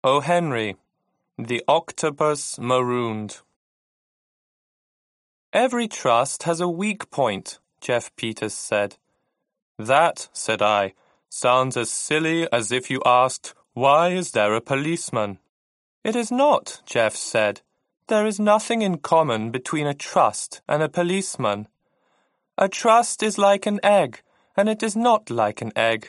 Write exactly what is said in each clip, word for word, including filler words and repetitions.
O. Henry, The Octopus Marooned. Every trust has a weak point, Jeff Peters said. That, said I, sounds as silly as if you asked, why is there a policeman? It is not, Jeff said. There is nothing in common between a trust and a policeman. A trust is like an egg, and it is not like an egg.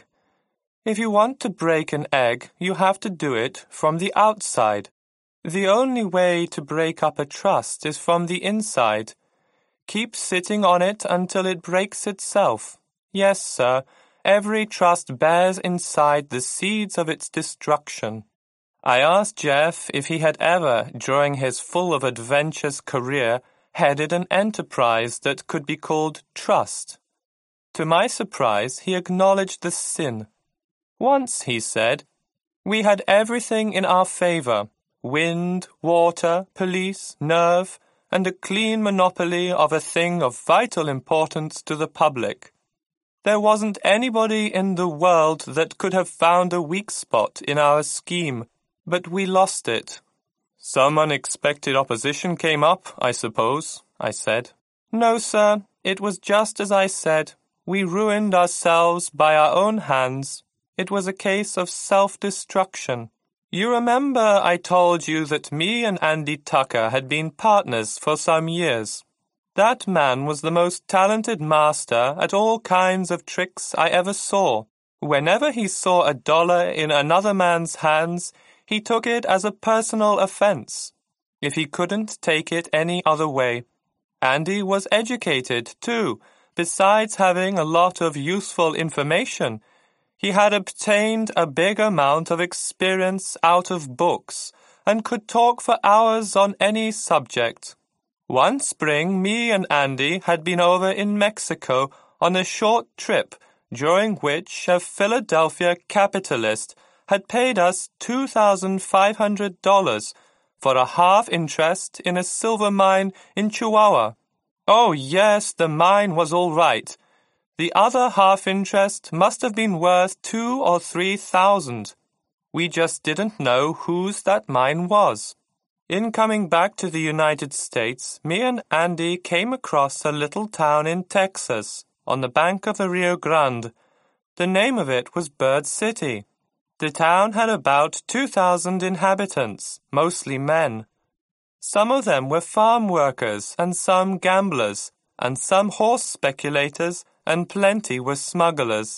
If you want to break an egg, you have to do it from the outside. The only way to break up a trust is from the inside. Keep sitting on it until it breaks itself. Yes, sir, every trust bears inside the seeds of its destruction. I asked Jeff if he had ever, during his full-of-adventures career, headed an enterprise that could be called trust. To my surprise, he acknowledged the sin. Once, he said, we had everything in our favor, wind, water, police, nerve, and a clean monopoly of a thing of vital importance to the public. There wasn't anybody in the world that could have found a weak spot in our scheme, but we lost it. Some unexpected opposition came up, I suppose, I said. No, sir, it was just as I said. We ruined ourselves by our own hands. It was a case of self-destruction. You remember I told you that me and Andy Tucker had been partners for some years. That man was the most talented master at all kinds of tricks I ever saw. Whenever he saw a dollar in another man's hands, he took it as a personal offense, if he couldn't take it any other way. Andy was educated, too. Besides having a lot of useful information, he had obtained a big amount of experience out of books and could talk for hours on any subject. One spring, me and Andy had been over in Mexico on a short trip, during which a Philadelphia capitalist had paid us two thousand five hundred dollars for a half interest in a silver mine in Chihuahua. Oh, yes, the mine was all right. The other half interest must have been worth two or three thousand. We just didn't know whose that mine was. In coming back to the United States, me and Andy came across a little town in Texas, on the bank of the Rio Grande. The name of it was Bird City. The town had about two thousand inhabitants, mostly men. Some of them were farm workers and some gamblers, and some horse speculators, and plenty were smugglers.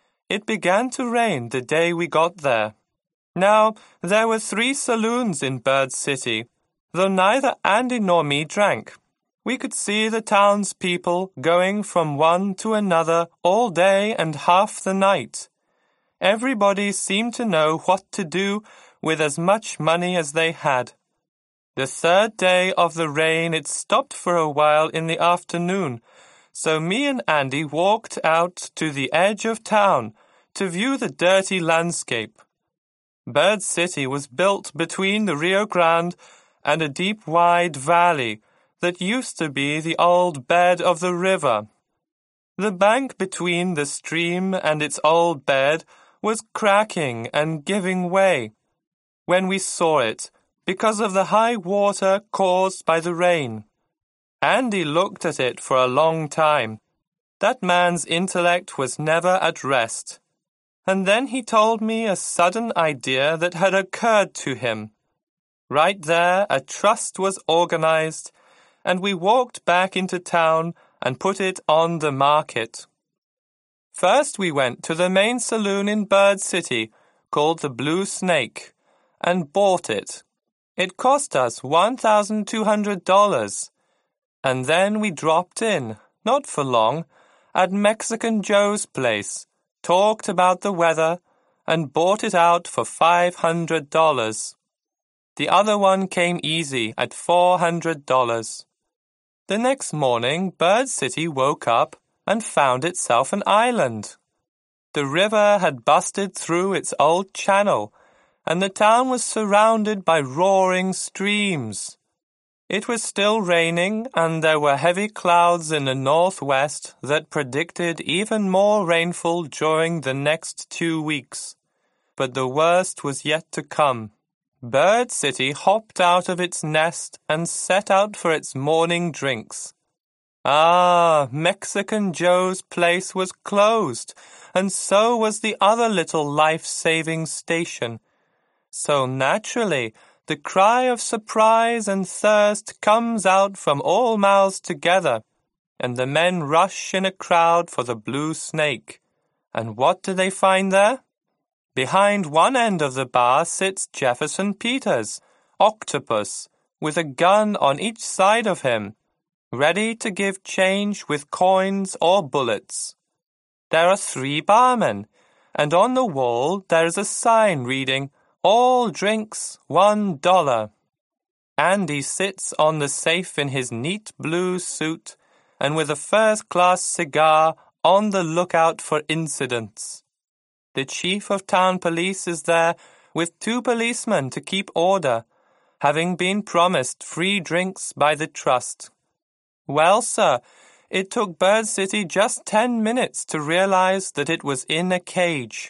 It began to rain the day we got there. Now, there were three saloons in Bird City, though neither Andy nor me drank. We could see the townspeople going from one to another all day and half the night. Everybody seemed to know what to do with as much money as they had. The third day of the rain it stopped for a while in the afternoon, so me and Andy walked out to the edge of town to view the dirty landscape. Bird City was built between the Rio Grande and a deep wide valley that used to be the old bed of the river. The bank between the stream and its old bed was cracking and giving way when we saw it because of the high water caused by the rain. Andy looked at it for a long time. That man's intellect was never at rest. And then he told me a sudden idea that had occurred to him. Right there, a trust was organized, and we walked back into town and put it on the market. First we went to the main saloon in Bird City, called the Blue Snake, and bought it. It cost us one thousand two hundred dollars. And then we dropped in, not for long, at Mexican Joe's place, talked about the weather, and bought it out for five hundred dollars. The other one came easy at four hundred dollars. The next morning, Bird City woke up and found itself an island. The river had busted through its old channel, and the town was surrounded by roaring streams. It was still raining, and there were heavy clouds in the northwest that predicted even more rainfall during the next two weeks. But the worst was yet to come. Bird City hopped out of its nest and set out for its morning drinks. Ah, Mexican Joe's place was closed, and so was the other little life-saving station. So naturally, the cry of surprise and thirst comes out from all mouths together, and the men rush in a crowd for the Blue Snake. And what do they find there? Behind one end of the bar sits Jefferson Peters, Octopus, with a gun on each side of him, ready to give change with coins or bullets. There are three barmen, and on the wall there is a sign reading, "All drinks, one dollar." Andy sits on the safe in his neat blue suit and with a first-class cigar on the lookout for incidents. The chief of town police is there with two policemen to keep order, having been promised free drinks by the trust. Well, sir, it took Bird City just ten minutes to realize that it was in a cage.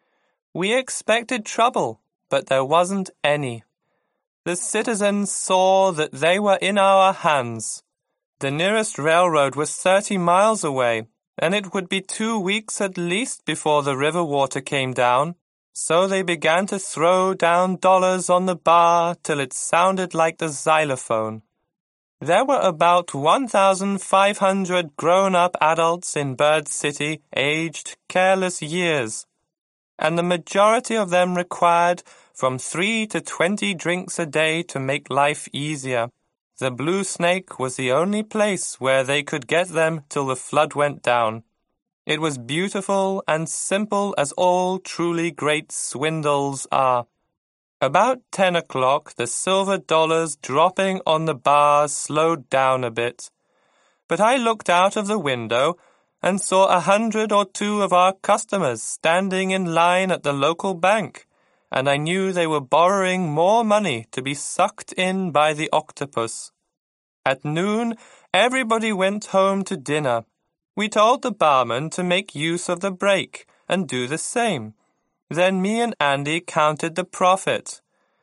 We expected trouble, but there wasn't any. The citizens saw that they were in our hands. The nearest railroad was thirty miles away, and it would be two weeks at least before the river water came down, so they began to throw down dollars on the bar till it sounded like the xylophone. There were about one thousand five hundred grown-up adults in Bird City aged careless years, and the majority of them required from three to twenty drinks a day to make life easier. The Blue Snake was the only place where they could get them till the flood went down. It was beautiful and simple as all truly great swindles are. About ten o'clock, the silver dollars dropping on the bars slowed down a bit. But I looked out of the window and saw a hundred or two of our customers standing in line at the local bank, and I knew they were borrowing more money to be sucked in by the octopus. At noon, everybody went home to dinner. We told the barman to make use of the break and do the same. Then me and Andy counted the profit.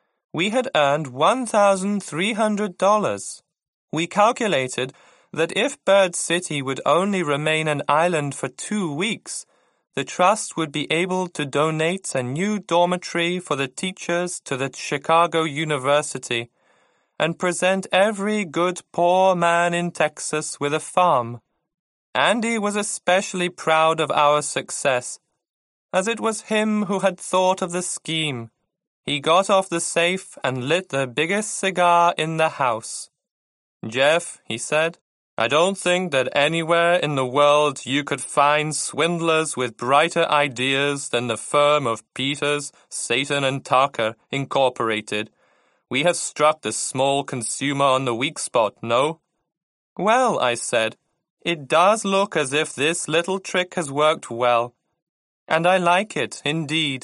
We had earned one thousand three hundred dollars. We calculated that if Bird City would only remain an island for two weeks, the trust would be able to donate a new dormitory for the teachers to the Chicago University and present every good poor man in Texas with a farm. Andy was especially proud of our success, as it was him who had thought of the scheme. He got off the safe and lit the biggest cigar in the house. "Jeff," he said, "I don't think that anywhere in the world you could find swindlers with brighter ideas than the firm of Peters, Satan and Tucker, Incorporated. We have struck the small consumer on the weak spot, no?" "Well," I said, "it does look as if this little trick has worked well. And I like it, indeed."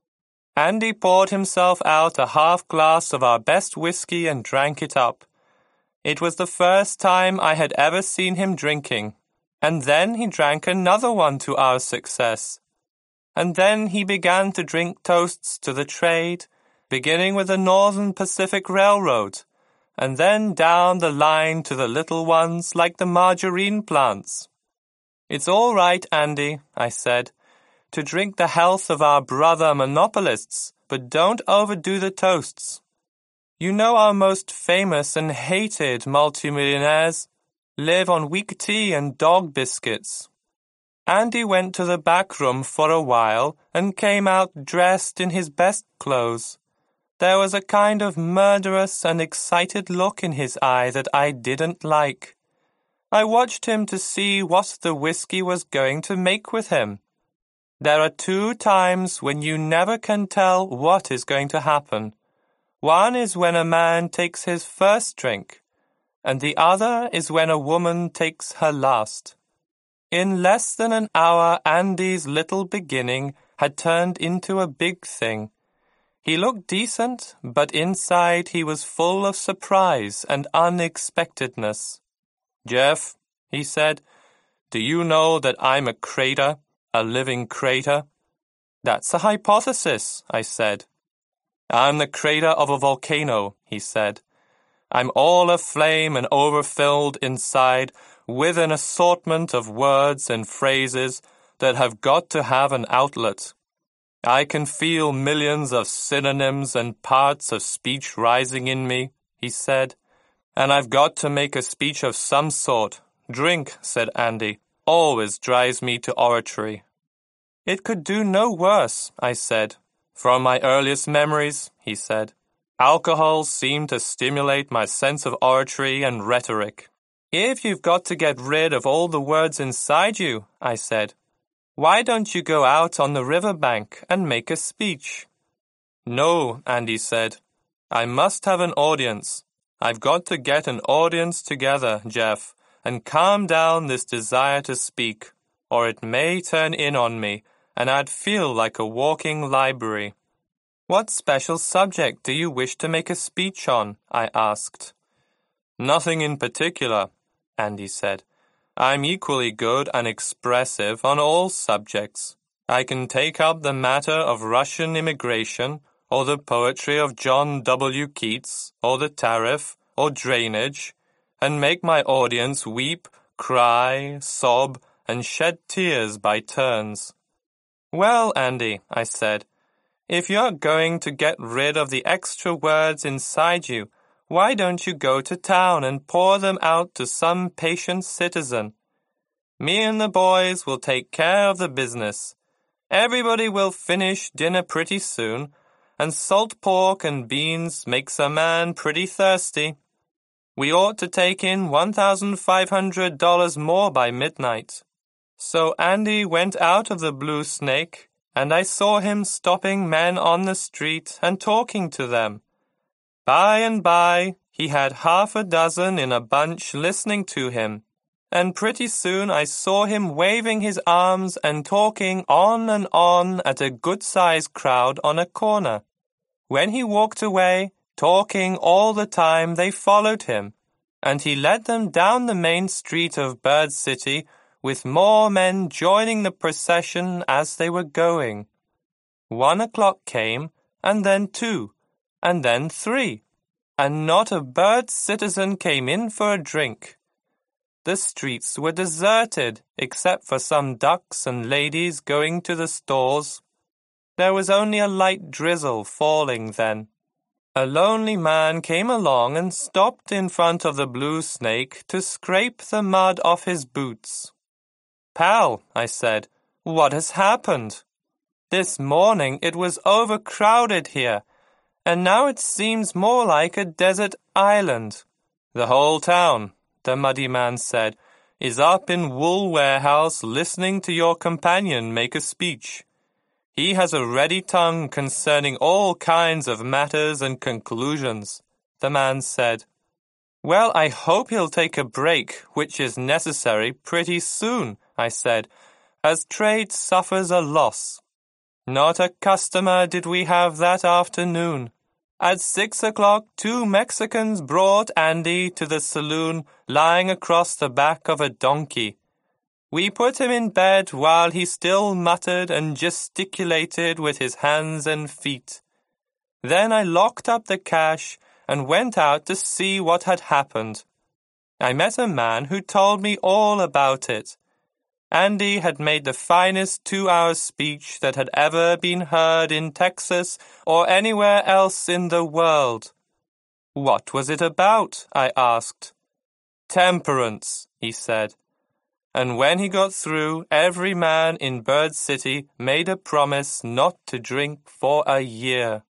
Andy poured himself out a half-glass of our best whiskey and drank it up. It was the first time I had ever seen him drinking, and then he drank another one to our success. And then he began to drink toasts to the trade, beginning with the Northern Pacific Railroad, and then down the line to the little ones like the margarine plants. "It's all right, Andy," I said, "to drink the health of our brother monopolists, but don't overdo the toasts. You know our most famous and hated multimillionaires live on weak tea and dog biscuits." Andy went to the back room for a while and came out dressed in his best clothes. There was a kind of murderous and excited look in his eye that I didn't like. I watched him to see what the whiskey was going to make with him. There are two times when you never can tell what is going to happen. One is when a man takes his first drink, and the other is when a woman takes her last. In less than an hour, Andy's little beginning had turned into a big thing. He looked decent, but inside he was full of surprise and unexpectedness. "Jeff," he said, "do you know that I'm a crater, a living crater?" "That's a hypothesis," I said. I'm the crater of a volcano, he said. I'm all aflame and overfilled inside with an assortment of words and phrases that have got to have an outlet. I can feel millions of synonyms and parts of speech rising in me, he said, and I've got to make a speech of some sort. Drink, said Andy, always drives me to oratory. It could do no worse, I said. From my earliest memories, he said, alcohol seemed to stimulate my sense of oratory and rhetoric. If you've got to get rid of all the words inside you, I said, why don't you go out on the river bank and make a speech? No, Andy said. I must have an audience. I've got to get an audience together, Jeff, and calm down this desire to speak, or it may turn in on me, and I'd feel like a walking library. What special subject do you wish to make a speech on? I asked. Nothing in particular, Andy said. I'm equally good and expressive on all subjects. I can take up the matter of Russian immigration, or the poetry of John W. Keats, or the tariff, or drainage, and make my audience weep, cry, sob, and shed tears by turns. Well, Andy, I said, if you're going to get rid of the extra words inside you, why don't you go to town and pour them out to some patient citizen? Me and the boys will take care of the business. Everybody will finish dinner pretty soon, and salt pork and beans makes a man pretty thirsty. We ought to take in one thousand five hundred dollars more by midnight. So Andy went out of the Blue Snake, and I saw him stopping men on the street and talking to them. By and by, he had half a dozen in a bunch listening to him, and pretty soon I saw him waving his arms and talking on and on at a good-sized crowd on a corner. When he walked away, talking all the time, they followed him, and he led them down the main street of Bird City with more men joining the procession as they were going. One o'clock came, and then two, and then three, and not a Bird citizen came in for a drink. The streets were deserted, except for some ducks and ladies going to the stores. There was only a light drizzle falling then. A lonely man came along and stopped in front of the Blue Snake to scrape the mud off his boots. Pal, I said, what has happened? This morning it was overcrowded here, and now it seems more like a desert island. The whole town, the muddy man said, is up in Wool Warehouse listening to your companion make a speech. He has a ready tongue concerning all kinds of matters and conclusions, the man said. Well, I hope he'll take a break, which is necessary pretty soon, I said, as trade suffers a loss. Not a customer did we have that afternoon. At six o'clock, two Mexicans brought Andy to the saloon lying across the back of a donkey. We put him in bed while he still muttered and gesticulated with his hands and feet. Then I locked up the cash and went out to see what had happened. I met a man who told me all about it. Andy had made the finest two-hour speech that had ever been heard in Texas or anywhere else in the world. What was it about? I asked. Temperance, he said. And when he got through, every man in Bird City made a promise not to drink for a year.